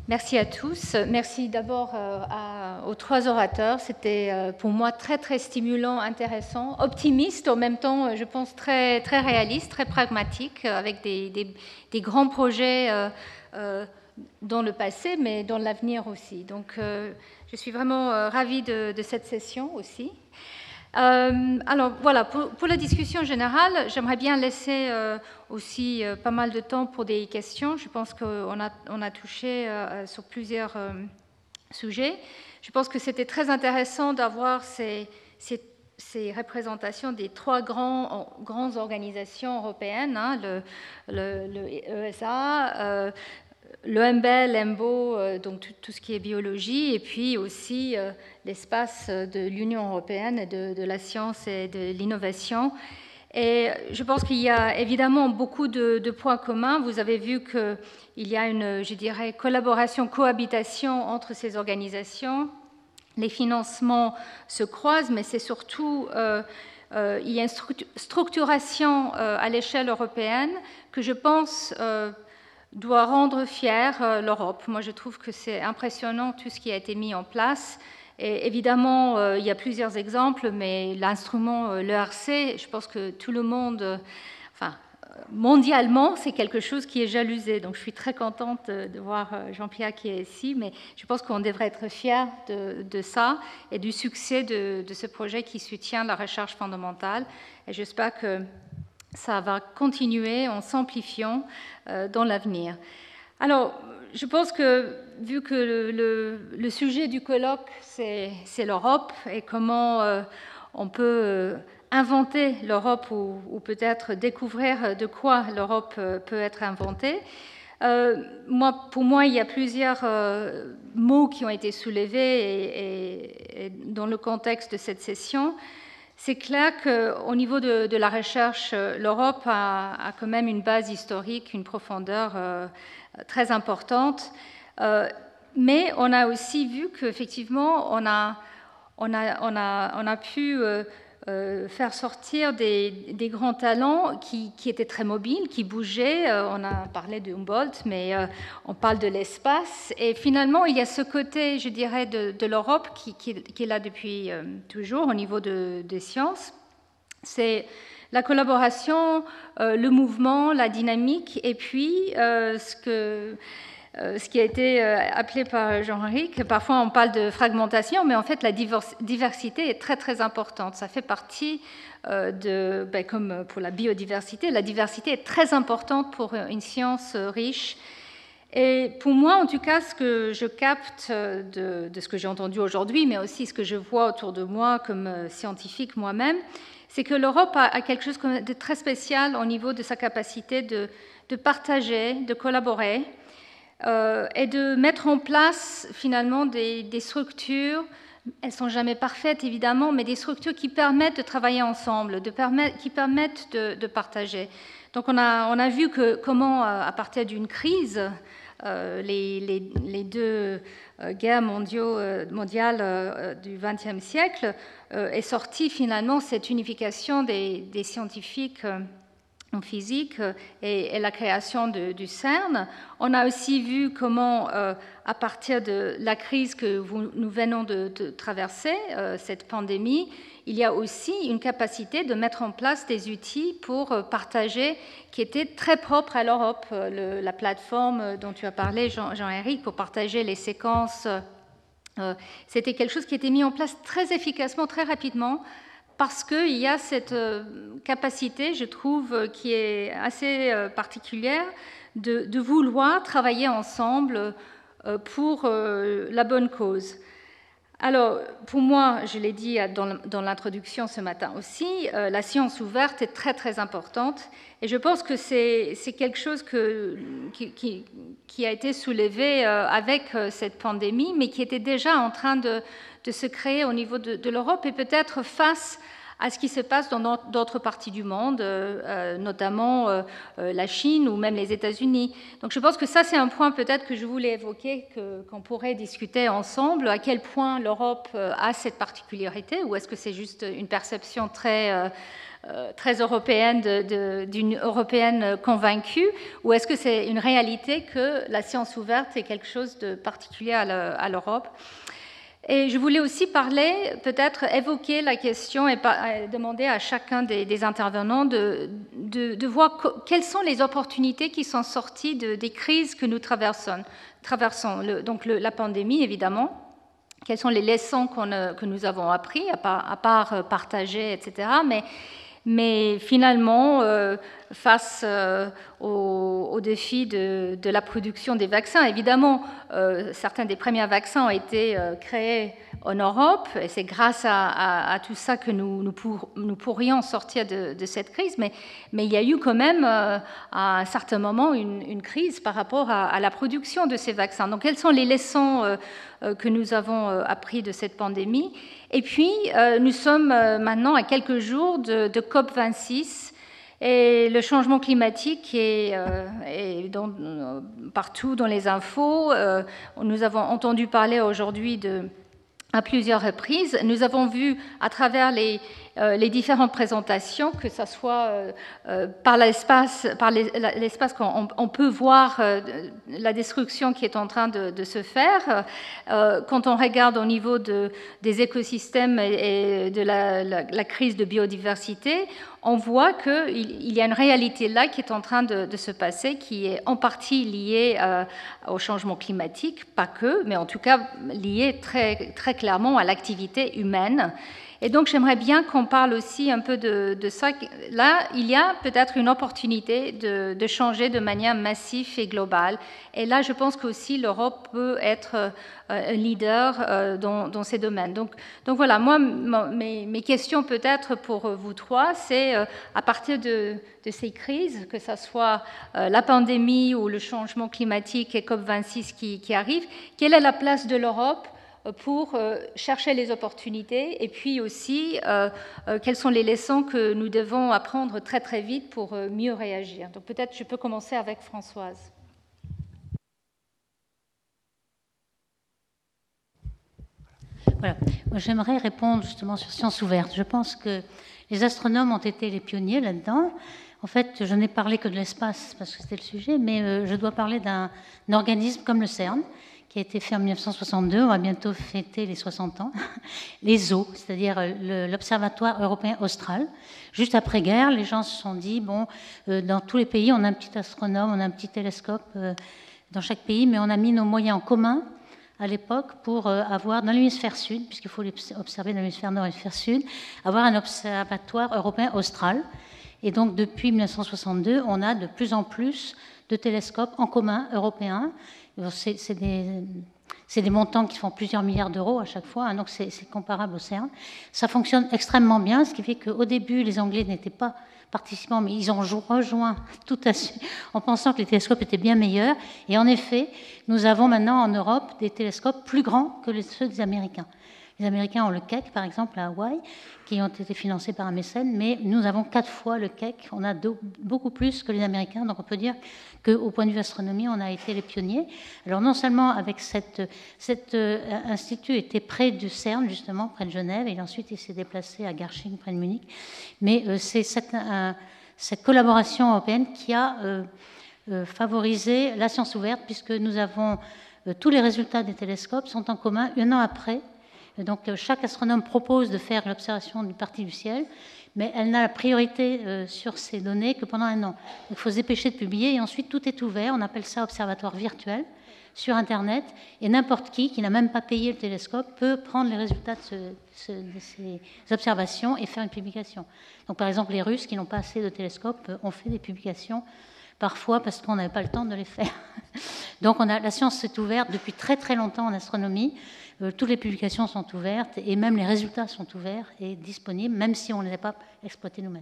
Merci à tous. Merci d'abord aux trois orateurs. C'était pour moi très, très stimulant, intéressant, optimiste, en même temps, je pense, très, très réaliste, très pragmatique, avec des grands projets dans le passé, mais dans l'avenir aussi. Donc, je suis vraiment ravie de cette session aussi. Alors voilà, pour la discussion générale, j'aimerais bien laisser aussi pas mal de temps pour des questions. Je pense qu'on a touché sur plusieurs sujets. Je pense que c'était très intéressant d'avoir ces représentations des trois grandes organisations européennes, hein, le ESA, l'EMBL, l'EMBO, donc tout ce qui est biologie, et puis aussi l'espace de l'Union européenne et de la science et de l'innovation. Et je pense qu'il y a évidemment beaucoup de points communs. Vous avez vu qu'il y a une, je dirais, collaboration, cohabitation entre ces organisations. Les financements se croisent, mais c'est surtout... il y a une structuration à l'échelle européenne que je pense doit rendre fière l'Europe. Moi, je trouve que c'est impressionnant tout ce qui a été mis en place. Et évidemment, il y a plusieurs exemples, mais l'instrument, l'ERC, je pense que tout le monde, enfin, mondialement, c'est quelque chose qui est jalousé. Donc, je suis très contente de voir Jean-Pierre qui est ici, mais je pense qu'on devrait être fiers de ça et du succès de ce projet qui soutient la recherche fondamentale. Et j'espère que ça va continuer en s'amplifiant dans l'avenir. Alors, je pense que, vu que le sujet du colloque, c'est l'Europe et comment on peut inventer l'Europe ou peut-être découvrir de quoi l'Europe peut être inventée, pour moi, il y a plusieurs mots qui ont été soulevés et dans le contexte de cette session. C'est clair qu'au niveau de la recherche, l'Europe a quand même une base historique, une profondeur très importante. Mais on a aussi vu qu'effectivement, on a pu faire sortir des grands talents qui étaient très mobiles, qui bougeaient. On a parlé de Humboldt, mais on parle de l'espace. Et finalement, il y a ce côté, je dirais, de l'Europe qui est là depuis toujours au niveau des sciences. C'est la collaboration, le mouvement, la dynamique, et puis ce qui a été appelé par Jean-Henri, parfois on parle de fragmentation, mais en fait la diversité est très très importante. Ça fait partie comme pour la biodiversité, la diversité est très importante pour une science riche. Et pour moi, en tout cas, ce que je capte de ce que j'ai entendu aujourd'hui, mais aussi ce que je vois autour de moi comme scientifique moi-même, c'est que l'Europe a quelque chose de très spécial au niveau de sa capacité de partager, de collaborer, et de mettre en place finalement des structures. Elles ne sont jamais parfaites évidemment, mais des structures qui permettent de travailler ensemble, qui permettent de partager. Donc on a vu comment à partir d'une crise, les deux guerres mondiales du XXe siècle est sortie finalement cette unification des scientifiques en physique et la création du CERN. On a aussi vu comment, à partir de la crise que nous venons de traverser, cette pandémie, il y a aussi une capacité de mettre en place des outils pour partager, qui étaient très propres à l'Europe. La plateforme dont tu as parlé, Jean-Éric, pour partager les séquences, c'était quelque chose qui était mis en place très efficacement, très rapidement, parce qu'il y a cette capacité, je trouve, qui est assez particulière, de vouloir travailler ensemble pour la bonne cause. Alors, pour moi, je l'ai dit dans l'introduction ce matin aussi, la science ouverte est très, très importante. Et je pense que c'est quelque chose qui a été soulevé avec cette pandémie, mais qui était déjà en train de se créer au niveau de l'Europe et peut-être face à ce qui se passe dans d'autres parties du monde, notamment la Chine ou même les États-Unis. Donc je pense que ça, c'est un point peut-être que je voulais évoquer, qu'on pourrait discuter ensemble, à quel point l'Europe a cette particularité, ou est-ce que c'est juste une perception très très européenne d'une européenne convaincue, ou est-ce que c'est une réalité que la science ouverte est quelque chose de particulier à l'Europe? Et je voulais aussi parler, peut-être évoquer la question et demander à chacun des intervenants de voir quelles sont les opportunités qui sont sorties des crises que nous traversons. Donc la pandémie, évidemment. Quelles sont les leçons que nous avons apprises, à part partager, etc. Mais finalement, face au défi de la production des vaccins, évidemment, certains des premiers vaccins ont été créés en Europe, et c'est grâce à tout ça que nous pourrions sortir de cette crise, mais il y a eu quand même, à un certain moment, une crise par rapport à la production de ces vaccins. Donc, quelles sont les leçons que nous avons appris de cette pandémie? Et puis, nous sommes maintenant à quelques jours de COP26, et le changement climatique est partout dans les infos. Nous avons entendu parler aujourd'hui à plusieurs reprises. Nous avons vu à travers les différentes présentations, que ce soit par l'espace qu'on peut voir la destruction qui est en train de se faire. Quand on regarde au niveau des écosystèmes et de la crise de biodiversité, on voit qu'il y a une réalité là qui est en train de se passer, qui est en partie liée au changement climatique, pas que, mais en tout cas liée très, très clairement à l'activité humaine. Et donc, j'aimerais bien qu'on parle aussi un peu de ça. Là, il y a peut-être une opportunité de changer de manière massive et globale. Et là, je pense qu'aussi l'Europe peut être un leader dans ces domaines. Donc voilà, moi, mes questions peut-être pour vous trois, c'est à partir de ces crises, que ce soit la pandémie ou le changement climatique et COP26 qui arrive, quelle est la place de l'Europe pour chercher les opportunités, et puis aussi quelles sont les leçons que nous devons apprendre très très vite pour mieux réagir. Donc peut-être je peux commencer avec Françoise. Voilà. Moi, j'aimerais répondre justement sur Sciences ouvertes. Je pense que les astronomes ont été les pionniers là-dedans. En fait, je n'ai parlé que de l'espace parce que c'était le sujet, mais je dois parler d'un organisme comme le CERN, qui a été fait en 1962, on va bientôt fêter les 60 ans, l'ESO, c'est-à-dire l'Observatoire européen austral. Juste après-guerre, les gens se sont dit, bon, dans tous les pays, on a un petit astronome, on a un petit télescope dans chaque pays, mais on a mis nos moyens en commun à l'époque pour avoir, dans l'hémisphère sud, puisqu'il faut observer dans l'hémisphère nord et l'hémisphère sud, avoir un observatoire européen austral. Et donc, depuis 1962, on a de plus en plus de télescopes en commun européens. C'est des montants qui font plusieurs milliards d'euros à chaque fois, hein, donc c'est comparable au CERN. Ça fonctionne extrêmement bien, ce qui fait qu'au début, les Anglais n'étaient pas participants, mais ils ont rejoint tout à fait en pensant que les télescopes étaient bien meilleurs. Et en effet, nous avons maintenant en Europe des télescopes plus grands que ceux des Américains. Les Américains ont le Keck, par exemple, à Hawaï, qui ont été financés par un mécène, mais nous avons 4 fois le Keck. On a beaucoup plus que les Américains, donc on peut dire qu'au point de vue astronomie, on a été les pionniers. Alors non seulement avec cet institut était près du CERN, justement, près de Genève, et ensuite il s'est déplacé à Garching, près de Munich, mais c'est cette collaboration européenne qui a favorisé la science ouverte, puisque nous avons tous les résultats des télescopes sont en commun 1 an après. Donc chaque astronome propose de faire l'observation d'une partie du ciel, mais elle n'a la priorité sur ces données que pendant 1 an. Donc, il faut se dépêcher de publier, et ensuite tout est ouvert. On appelle ça observatoire virtuel sur Internet, et n'importe qui n'a même pas payé le télescope peut prendre les résultats de ces observations et faire une publication. Donc par exemple, les Russes qui n'ont pas assez de télescopes ont fait des publications parfois parce qu'on n'avait pas le temps de les faire. Donc la science est ouverte depuis très très longtemps en astronomie. Toutes les publications sont ouvertes et même les résultats sont ouverts et disponibles, même si on ne les a pas exploités nous-mêmes.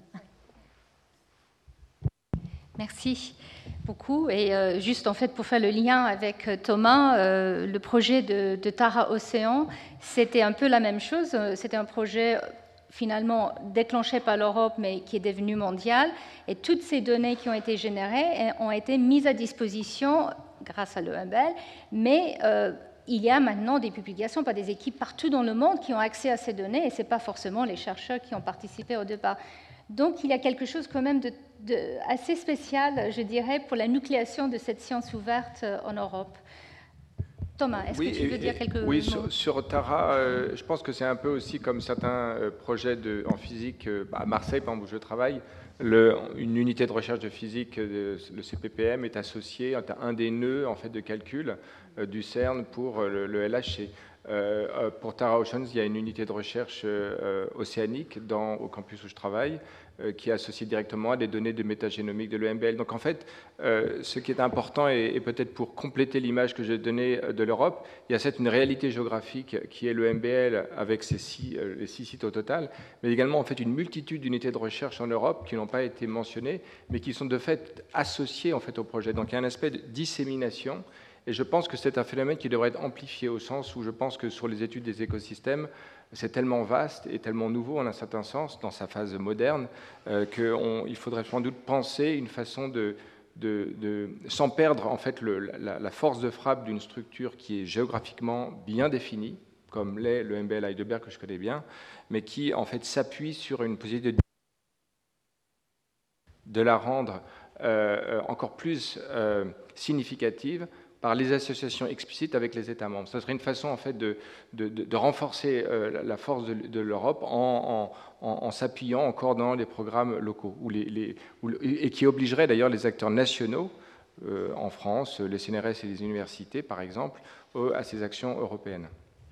Merci beaucoup. Et juste en fait pour faire le lien avec Thomas, le projet de Tara Océan, c'était un peu la même chose. C'était un projet finalement déclenché par l'Europe, mais qui est devenu mondial. Et toutes ces données qui ont été générées ont été mises à disposition grâce à l'EMBL, mais il y a maintenant des publications par des équipes partout dans le monde qui ont accès à ces données, et ce n'est pas forcément les chercheurs qui ont participé au départ. Donc il y a quelque chose quand même assez spécial, je dirais, pour la nucléation de cette science ouverte en Europe. Thomas, est-ce que tu veux dire quelques mots? Oui, sur Tara, je pense que c'est un peu aussi comme certains projets en physique, à Marseille, par exemple, où je travaille, une unité de recherche de physique, le CPPM, est associée à un des nœuds en fait, de calcul du CERN pour le LHC. Pour Tara Oceans, il y a une unité de recherche océanique au campus où je travaille, qui est associée directement à des données de métagénomique de l'EMBL. Donc en fait, ce qui est important, et peut-être pour compléter l'image que j'ai donnée de l'Europe, il y a certes une réalité géographique qui est l'EMBL avec les 6 sites au total, mais également en fait une multitude d'unités de recherche en Europe qui n'ont pas été mentionnées, mais qui sont de fait associées en fait au projet. Donc il y a un aspect de dissémination. Et je pense que c'est un phénomène qui devrait être amplifié au sens où je pense que sur les études des écosystèmes, c'est tellement vaste et tellement nouveau en un certain sens, dans sa phase moderne, qu'il faudrait sans doute penser une façon sans perdre en fait la force de frappe d'une structure qui est géographiquement bien définie, comme l'est le MBL Heidelberg que je connais bien, mais qui en fait s'appuie sur une possibilité de la rendre encore plus significative par les associations explicites avec les États membres. Ce serait une façon en fait de renforcer la force de l'Europe en s'appuyant encore dans les programmes locaux, et qui obligerait d'ailleurs les acteurs nationaux, en France, les CNRS et les universités par exemple, à ces actions européennes.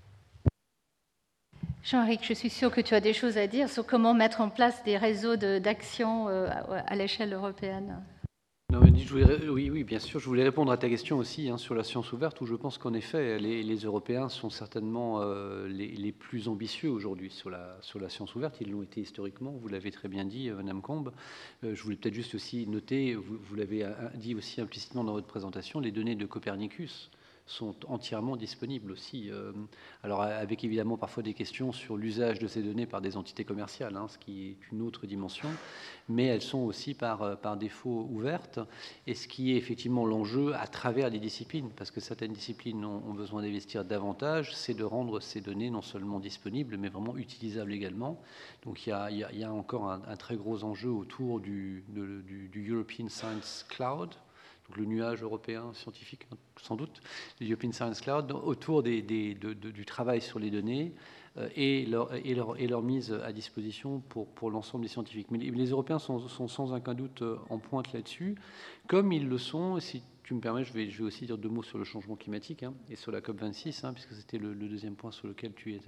Jean-Éric, je suis sûre que tu as des choses à dire sur comment mettre en place des réseaux d'action à l'échelle européenne. Non, mais oui, bien sûr. Je voulais répondre à ta question aussi sur la science ouverte, où je pense qu'en effet, les Européens sont certainement les plus ambitieux aujourd'hui sur la science ouverte. Ils l'ont été historiquement, vous l'avez très bien dit, Madame Combe. Je voulais peut-être juste aussi noter, vous l'avez dit aussi implicitement dans votre présentation, les données de Copernicus sont entièrement disponibles aussi. Alors avec évidemment parfois des questions sur l'usage de ces données par des entités commerciales, ce qui est une autre dimension, mais elles sont aussi par défaut ouvertes, et ce qui est effectivement l'enjeu à travers les disciplines, parce que certaines disciplines ont besoin d'investir davantage, c'est de rendre ces données non seulement disponibles, mais vraiment utilisables également. Donc il y a encore un très gros enjeu autour du European Science Cloud, le nuage européen scientifique, sans doute, le European Science Cloud, autour du travail sur les données et leur mise à disposition pour l'ensemble des scientifiques. Mais les Européens sont sans aucun doute en pointe là-dessus, comme ils le sont, si tu me permets, je vais aussi dire 2 mots sur le changement climatique et sur la COP26, puisque c'était le deuxième point sur lequel tu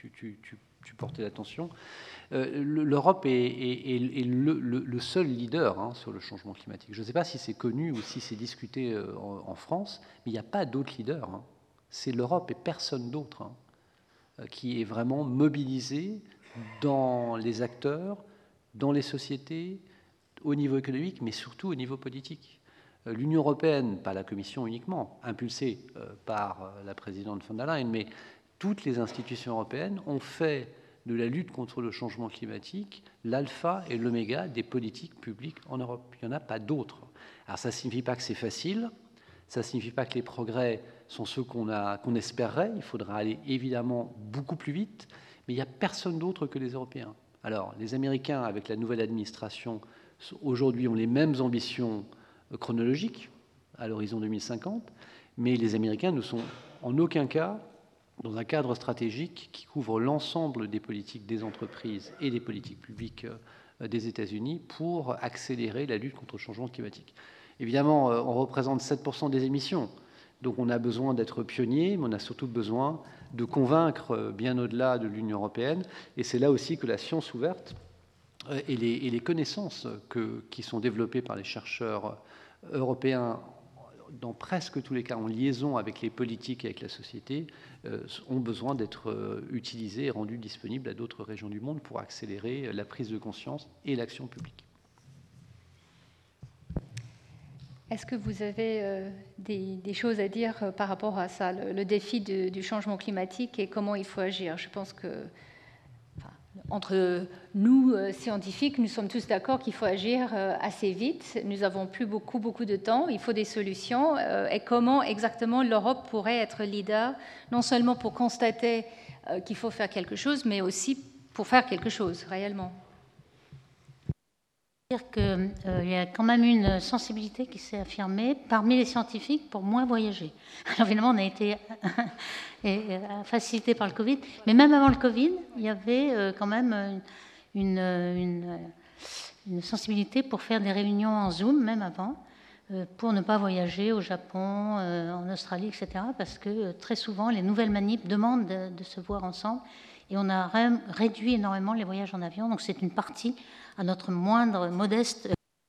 portais l'attention. L'Europe est le seul leader sur le changement climatique. Je ne sais pas si c'est connu ou si c'est discuté en France, mais il n'y a pas d'autres leaders. C'est l'Europe et personne d'autre qui est vraiment mobilisé dans les acteurs, dans les sociétés, au niveau économique, mais surtout au niveau politique. L'Union européenne, pas la Commission uniquement, impulsée par la présidente von der Leyen, mais toutes les institutions européennes ont fait de la lutte contre le changement climatique l'alpha et l'oméga des politiques publiques en Europe. Il n'y en a pas d'autres. Alors ça ne signifie pas que c'est facile, ça ne signifie pas que les progrès sont ceux qu'on espérerait, il faudra aller évidemment beaucoup plus vite, mais il n'y a personne d'autre que les Européens. Alors les Américains, avec la nouvelle administration, aujourd'hui ont les mêmes ambitions chronologiques à l'horizon 2050, mais les Américains ne sont en aucun cas dans un cadre stratégique qui couvre l'ensemble des politiques des entreprises et des politiques publiques des États-Unis pour accélérer la lutte contre le changement climatique. Évidemment, on représente 7% des émissions, donc on a besoin d'être pionnier, mais on a surtout besoin de convaincre bien au-delà de l'Union européenne, et c'est là aussi que la science ouverte et les connaissances qui sont développées par les chercheurs européens, dans presque tous les cas en liaison avec les politiques et avec la société, ont besoin d'être utilisés et rendus disponibles à d'autres régions du monde pour accélérer la prise de conscience et l'action publique. Est-ce que vous avez des choses à dire par rapport à ça, le défi du changement climatique et comment il faut agir? Je pense que entre nous, scientifiques, nous sommes tous d'accord qu'il faut agir assez vite. Nous n'avons plus beaucoup de temps. Il faut des solutions. Et comment exactement l'Europe pourrait être leader, non seulement pour constater qu'il faut faire quelque chose, mais aussi pour faire quelque chose réellement? dire qu'il y a quand même une sensibilité qui s'est affirmée parmi les scientifiques pour moins voyager. Alors évidemment, on a été facilité par le Covid, mais même avant le Covid, il y avait quand même une sensibilité pour faire des réunions en Zoom, même avant, pour ne pas voyager au Japon, en Australie, etc., parce que très souvent, les nouvelles manips demandent de se voir ensemble, et on a réduit énormément les voyages en avion, donc c'est une partie à notre moindre, modeste.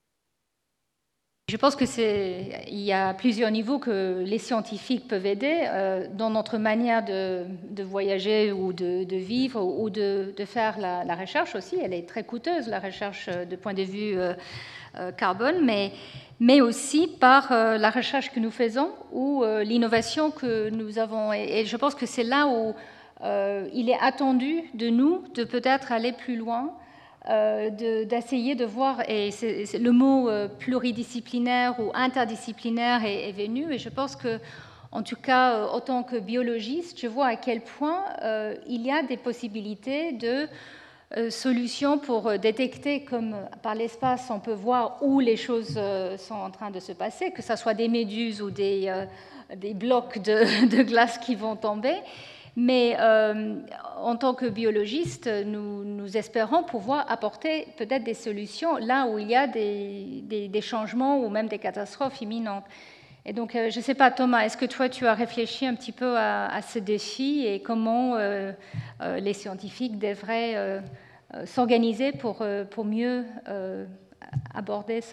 Je pense qu'il y a plusieurs niveaux que les scientifiques peuvent aider dans notre manière de voyager ou de vivre ou de faire la recherche aussi. Elle est très coûteuse, la recherche de point de vue carbone, mais aussi par la recherche que nous faisons ou l'innovation que nous avons. Et je pense que c'est là où il est attendu de nous de peut-être aller plus loin, d'essayer de voir, et le mot pluridisciplinaire ou interdisciplinaire est venu, et je pense que, en tout cas, autant que biologiste, je vois à quel point il y a des possibilités de solutions pour détecter, comme par l'espace, on peut voir où les choses sont en train de se passer, que ce soit des méduses ou des blocs de glace qui vont tomber. Mais en tant que biologiste, nous espérons pouvoir apporter peut-être des solutions là où il y a des changements ou même des catastrophes imminentes. Et donc, je ne sais pas, Thomas, est-ce que toi, tu as réfléchi un petit peu à ce défi et comment les scientifiques devraient s'organiser pour mieux aborder ça ?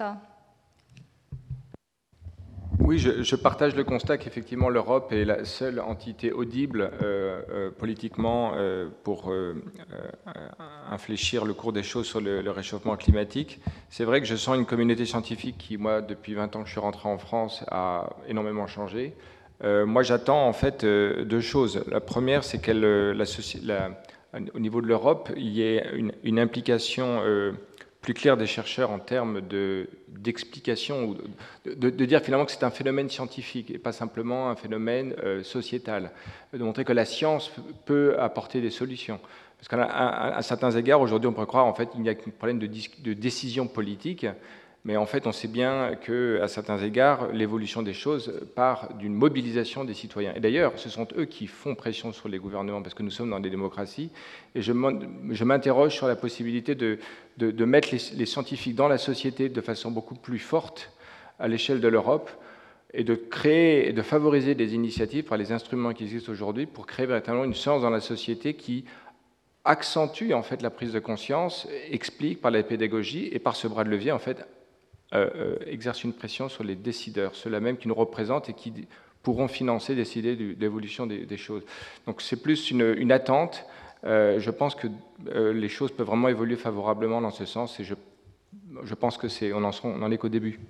Oui, je partage le constat qu'effectivement l'Europe est la seule entité audible politiquement pour infléchir le cours des choses sur le réchauffement climatique. C'est vrai que je sens une communauté scientifique qui, moi, depuis 20 ans que je suis rentré en France, a énormément changé. Moi, j'attends en fait deux choses. La première, c'est qu'au niveau de l'Europe, il y ait une implication plus clair des chercheurs en termes d'explication, de dire finalement que c'est un phénomène scientifique et pas simplement un phénomène sociétal, de montrer que la science peut apporter des solutions. Parce qu'à certains égards, aujourd'hui, on pourrait croire en fait qu'il n'y a qu'un problème de décision politique, mais en fait, on sait bien qu'à certains égards, l'évolution des choses part d'une mobilisation des citoyens. Et d'ailleurs, ce sont eux qui font pression sur les gouvernements, parce que nous sommes dans des démocraties, et je m'interroge sur la possibilité de mettre les scientifiques dans la société de façon beaucoup plus forte à l'échelle de l'Europe, et de créer et de favoriser des initiatives par les instruments qui existent aujourd'hui pour créer véritablement une science dans la société qui accentue en fait la prise de conscience, explique par la pédagogie et par ce bras de levier en fait exerce une pression sur les décideurs, ceux-là même qui nous représentent et qui pourront financer, décider de l'évolution des choses. Donc c'est plus une attente. Je pense que les choses peuvent vraiment évoluer favorablement dans ce sens et je pense que on en est qu'au début.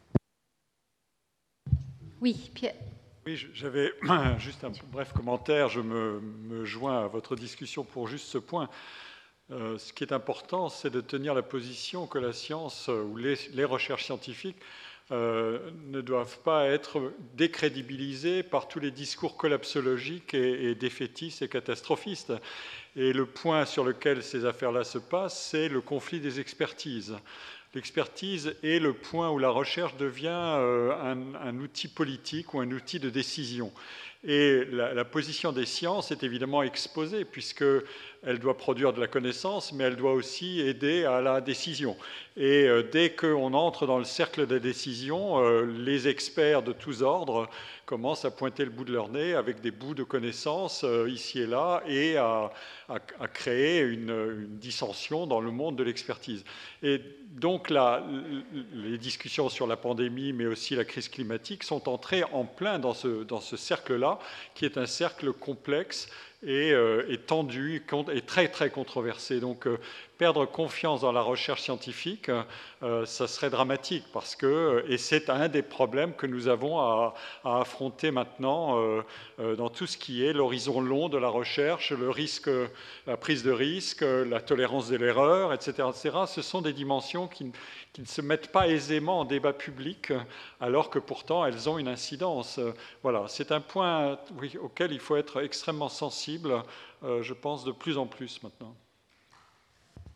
Oui, Pierre. Oui, j'avais juste un bref commentaire. Je me joins à votre discussion pour juste ce point. Ce qui est important, c'est de tenir la position que la science ou les recherches scientifiques ne doivent pas être décrédibilisées par tous les discours collapsologiques et défaitistes et catastrophistes. Et le point sur lequel ces affaires-là se passent, c'est le conflit des expertises. L'expertise est le point où la recherche devient un outil politique ou un outil de décision. Et la position des sciences est évidemment exposée, puisqu'elle doit produire de la connaissance, mais elle doit aussi aider à la décision. Et dès qu'on entre dans le cercle des décisions, les experts de tous ordres commencent à pointer le bout de leur nez avec des bouts de connaissances ici et là, et à créer une dissension dans le monde de l'expertise. Et donc les discussions sur la pandémie, mais aussi la crise climatique, sont entrées en plein dans ce cercle-là, qui est un cercle complexe et tendu et très très controversé. Donc perdre confiance dans la recherche scientifique, ça serait dramatique et c'est un des problèmes que nous avons à affronter maintenant dans tout ce qui est l'horizon long de la recherche, le risque, la prise de risque, la tolérance de l'erreur, etc., etc. Ce sont des dimensions qui ne se mettent pas aisément en débat public, alors que pourtant elles ont une incidence. Voilà, c'est un point auquel il faut être extrêmement sensible, je pense, de plus en plus maintenant.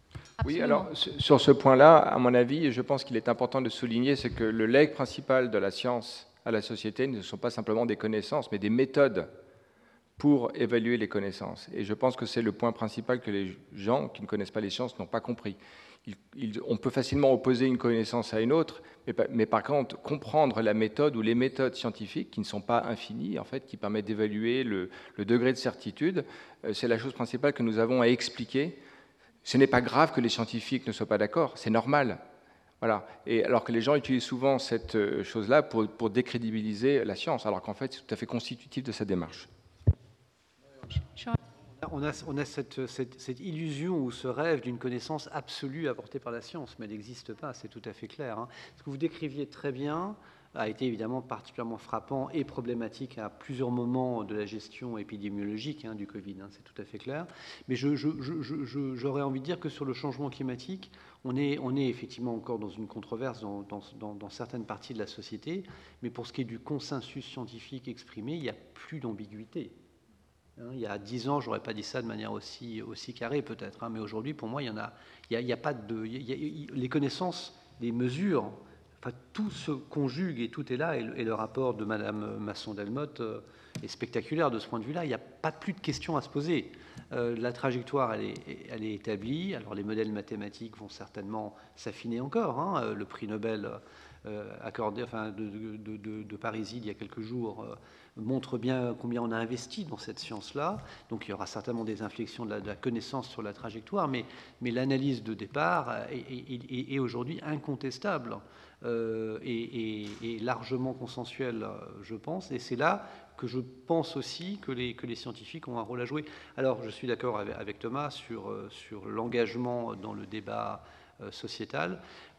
Oui, alors sur ce point-là, à mon avis, je pense qu'il est important de souligner, c'est que le legs principal de la science à la société ne sont pas simplement des connaissances, mais des méthodes pour évaluer les connaissances. Et je pense que c'est le point principal que les gens qui ne connaissent pas les sciences n'ont pas compris. On peut facilement opposer une connaissance à une autre, mais par contre, comprendre la méthode ou les méthodes scientifiques, qui ne sont pas infinies, en fait, qui permettent d'évaluer le degré de certitude, c'est la chose principale que nous avons à expliquer. Ce n'est pas grave que les scientifiques ne soient pas d'accord, c'est normal. Voilà. Et alors que les gens utilisent souvent cette chose-là pour décrédibiliser la science, alors qu'en fait, c'est tout à fait constitutif de sa démarche. On a cette illusion ou ce rêve d'une connaissance absolue apportée par la science, mais elle n'existe pas, c'est tout à fait clair. Hein. Ce que vous décriviez très bien a été évidemment particulièrement frappant et problématique à plusieurs moments de la gestion épidémiologique du Covid, c'est tout à fait clair. Mais j'aurais envie de dire que sur le changement climatique, on est effectivement encore dans une controverse dans certaines parties de la société, mais pour ce qui est du consensus scientifique exprimé, il n'y a plus d'ambiguïté. Il y a 10 ans, je n'aurais pas dit ça de manière aussi carrée peut-être, mais aujourd'hui, pour moi, il y a pas de... les connaissances, les mesures, enfin, tout se conjugue et tout est là, et le rapport de Mme Masson-Delmotte est spectaculaire de ce point de vue-là. Il n'y a pas plus de questions à se poser. La trajectoire, elle est établie. Alors, les modèles mathématiques vont certainement s'affiner encore. Le prix Nobel accordé, de Parisis il y a quelques jours montre bien combien on a investi dans cette science-là. Donc il y aura certainement des inflexions de la connaissance sur la trajectoire, mais l'analyse de départ est aujourd'hui incontestable et largement consensuelle, je pense. Et c'est là que je pense aussi que les scientifiques ont un rôle à jouer. Alors je suis d'accord avec Thomas sur l'engagement dans le débat sociétal.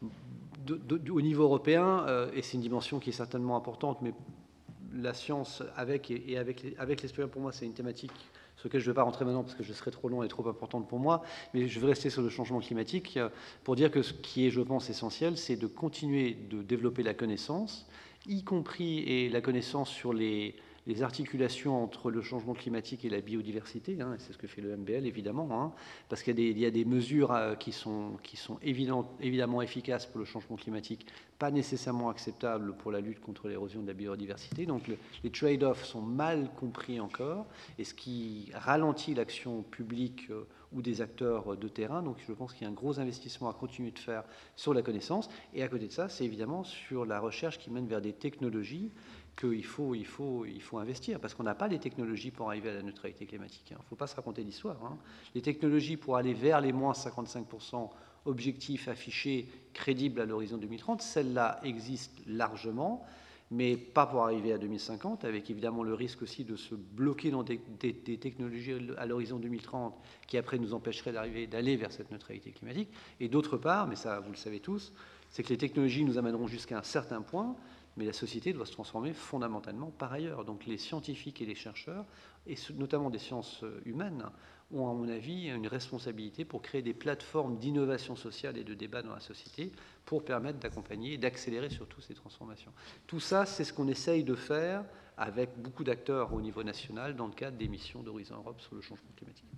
Au niveau européen, et c'est une dimension qui est certainement importante, mais la science avec l'expérience, pour moi, c'est une thématique sur laquelle je ne vais pas rentrer maintenant parce que je serais trop long et trop importante pour moi, mais je vais rester sur le changement climatique pour dire que ce qui est, je pense, essentiel, c'est de continuer de développer la connaissance, y compris et la connaissance sur les articulations entre le changement climatique et la biodiversité, et c'est ce que fait le MBL évidemment, parce qu'il y a des mesures qui sont évidemment efficaces pour le changement climatique, pas nécessairement acceptables pour la lutte contre l'érosion de la biodiversité. Donc les trade-offs sont mal compris encore, et ce qui ralentit l'action publique ou des acteurs de terrain. Donc je pense qu'il y a un gros investissement à continuer de faire sur la connaissance, et à côté de ça, c'est évidemment sur la recherche qui mène vers des technologies qu'il faut investir, parce qu'on n'a pas les technologies pour arriver à la neutralité climatique. Il ne faut pas se raconter l'histoire. Les technologies pour aller vers les moins 55% objectifs affichés, crédibles à l'horizon 2030, celles-là existent largement, mais pas pour arriver à 2050, avec évidemment le risque aussi de se bloquer dans des technologies à l'horizon 2030 qui après nous empêcheraient d'aller vers cette neutralité climatique. Et d'autre part, mais ça vous le savez tous, c'est que les technologies nous amèneront jusqu'à un certain point, mais la société doit se transformer fondamentalement par ailleurs. Donc les scientifiques et les chercheurs, et notamment des sciences humaines, ont à mon avis une responsabilité pour créer des plateformes d'innovation sociale et de débat dans la société pour permettre d'accompagner et d'accélérer surtout ces transformations. Tout ça, c'est ce qu'on essaye de faire avec beaucoup d'acteurs au niveau national dans le cadre des missions d'Horizon Europe sur le changement climatique.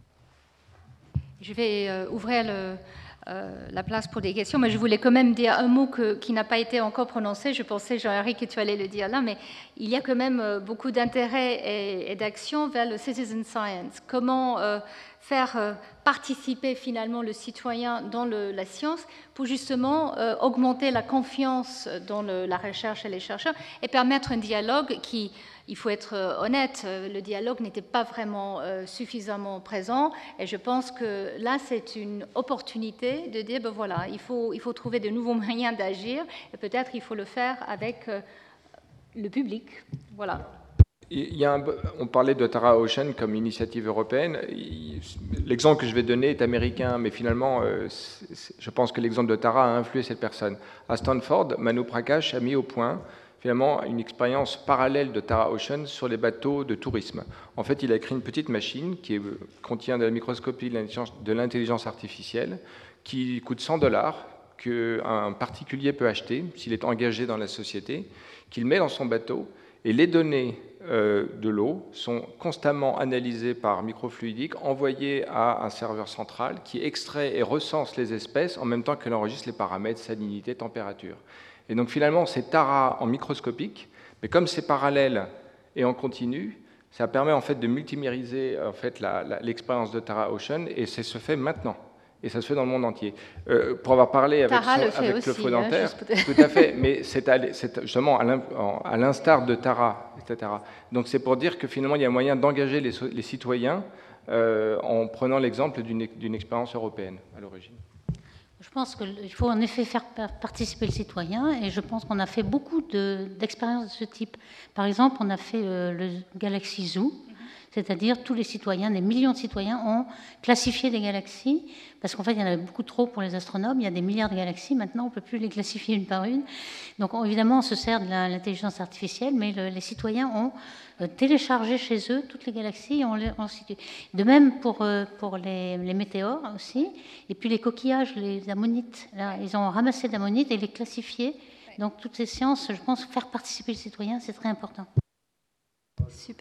Je vais ouvrir la place pour des questions, mais je voulais quand même dire un mot qui n'a pas été encore prononcé. Je pensais, Jean-Henri, que tu allais le dire là, mais il y a quand même beaucoup d'intérêt et d'action vers le citizen science. Comment faire participer finalement le citoyen dans la science pour justement augmenter la confiance dans la recherche et les chercheurs et permettre un dialogue qui... Il faut être honnête, le dialogue n'était pas vraiment suffisamment présent et je pense que là, c'est une opportunité de dire, ben voilà, il faut trouver de nouveaux moyens d'agir et peut-être il faut le faire avec le public. Voilà. On parlait de Tara Ocean comme initiative européenne. L'exemple que je vais donner est américain, mais finalement, je pense que l'exemple de Tara a influé cette personne. À Stanford, Manu Prakash a mis au point finalement une expérience parallèle de Tara Ocean sur les bateaux de tourisme. En fait, il a créé une petite machine qui contient de la microscopie, de l'intelligence artificielle, qui coûte $100, qu'un particulier peut acheter s'il est engagé dans la société, qu'il met dans son bateau, et les données de l'eau sont constamment analysées par microfluidique, envoyées à un serveur central qui extrait et recense les espèces en même temps qu'elle enregistre les paramètres, salinité, température. Et donc finalement, c'est Tara en microscopique, mais comme c'est parallèle et en continu, ça permet en fait de multimériser en fait, l'expérience de Tara Ocean, et ça se fait maintenant. Et ça se fait dans le monde entier. Pour avoir parlé avec, le feu dentaire, tout à fait, mais c'est justement à l'instar de Tara, etc. Donc c'est pour dire que finalement il y a moyen d'engager les citoyens en prenant l'exemple d'une expérience européenne à l'origine. Je pense qu'il faut en effet faire participer le citoyen, et je pense qu'on a fait beaucoup d'expériences de ce type. Par exemple, on a fait le Galaxy Zoo, c'est-à-dire tous les citoyens, des millions de citoyens ont classifié des galaxies, parce qu'en fait il y en avait beaucoup trop pour les astronomes, il y a des milliards de galaxies, maintenant on ne peut plus les classifier une par une. Donc évidemment on se sert de l'intelligence artificielle, mais les citoyens ont téléchargé chez eux toutes les galaxies et on les situe. De même pour les météores aussi, et puis les coquillages, les ammonites, là, ils ont ramassé d'ammonites et les classifié. Donc toutes ces sciences, je pense, faire participer le citoyen, c'est très important. Super.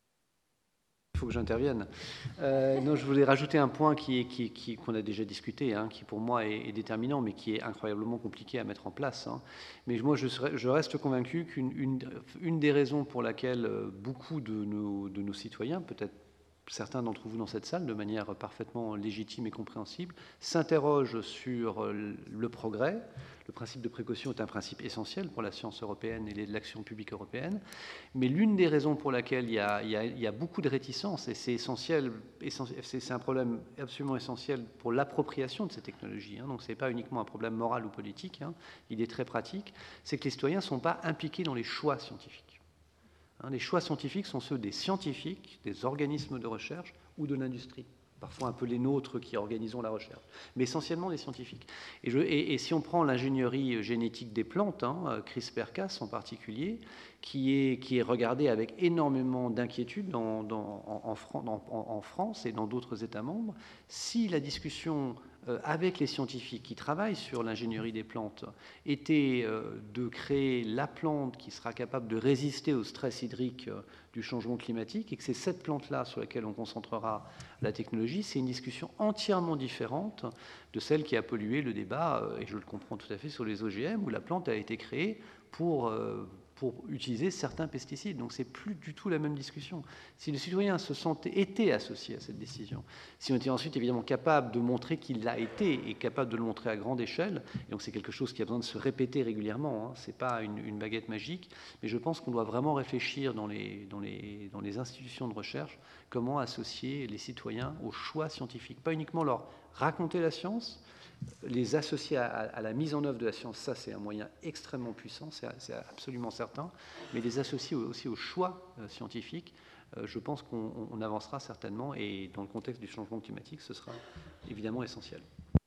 Il faut que j'intervienne. Non, je voulais rajouter un point qu'on a déjà discuté, hein, qui pour moi est déterminant, mais qui est incroyablement compliqué à mettre en place. Hein. Mais moi, je reste convaincu qu'une des raisons pour laquelle beaucoup de nos citoyens, peut-être certains d'entre vous dans cette salle, de manière parfaitement légitime et compréhensible, s'interrogent sur le progrès. Le principe de précaution est un principe essentiel pour la science européenne et l'action publique européenne. Mais l'une des raisons pour laquelle il y a beaucoup de réticences, et c'est essentiel, c'est un problème absolument essentiel pour l'appropriation de ces technologies, hein, donc ce n'est pas uniquement un problème moral ou politique, hein, il est très pratique, c'est que les citoyens ne sont pas impliqués dans les choix scientifiques. Les choix scientifiques sont ceux des scientifiques, des organismes de recherche ou de l'industrie. Parfois un peu les nôtres qui organisons la recherche, mais essentiellement les scientifiques. Et si on prend l'ingénierie génétique des plantes, hein, CRISPR-Cas en particulier, qui est regardée avec énormément d'inquiétude en France et dans d'autres États membres, si la discussion avec les scientifiques qui travaillent sur l'ingénierie des plantes était de créer la plante qui sera capable de résister au stress hydrique du changement climatique, et que c'est cette plante-là sur laquelle on concentrera la technologie, c'est une discussion entièrement différente de celle qui a pollué le débat, et je le comprends tout à fait, sur les OGM, où la plante a été créée pour utiliser certains pesticides. Donc c'est plus du tout la même discussion. Si les citoyens étaient associés à cette décision, si on était ensuite évidemment capable de montrer qu'il l'a été et capable de le montrer à grande échelle, et donc c'est quelque chose qui a besoin de se répéter régulièrement, hein, c'est pas une baguette magique, mais je pense qu'on doit vraiment réfléchir dans les institutions de recherche comment associer les citoyens aux choix scientifiques, pas uniquement leur raconter la science, les associer à la mise en œuvre de la science, ça c'est un moyen extrêmement puissant, c'est absolument certain, mais les associer aussi au choix scientifique, je pense qu'on avancera certainement, et dans le contexte du changement climatique, ce sera évidemment essentiel.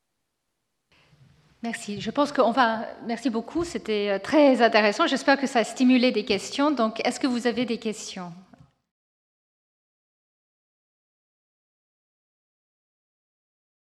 Merci. Je pense qu'on va... Merci beaucoup, c'était très intéressant. J'espère que ça a stimulé des questions. Donc, est-ce que vous avez des questions ?